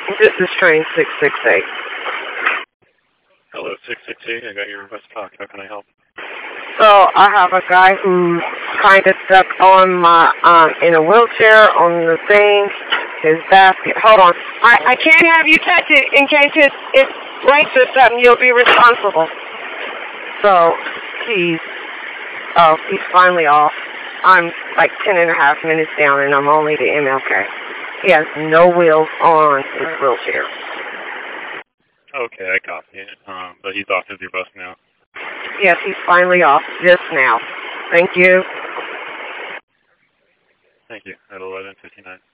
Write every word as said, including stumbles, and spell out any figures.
This is train six six eight. Hello, six six eight. I got your request talk. How can I help? So I have a guy who's kind of stuck on my, um, in a wheelchair on the thing, his basket. Hold on. I, I can't have you touch it in case it, it breaks or something. You'll be responsible. So he's, oh, he's finally off. I'm like ten and a half minutes down and I'm only to M L K. He has no wheels on his wheelchair. Okay, I copy it. Um, but he's off of your bus now. Yes, he's finally off just now. Thank you. Thank you. At eleven fifty-nine.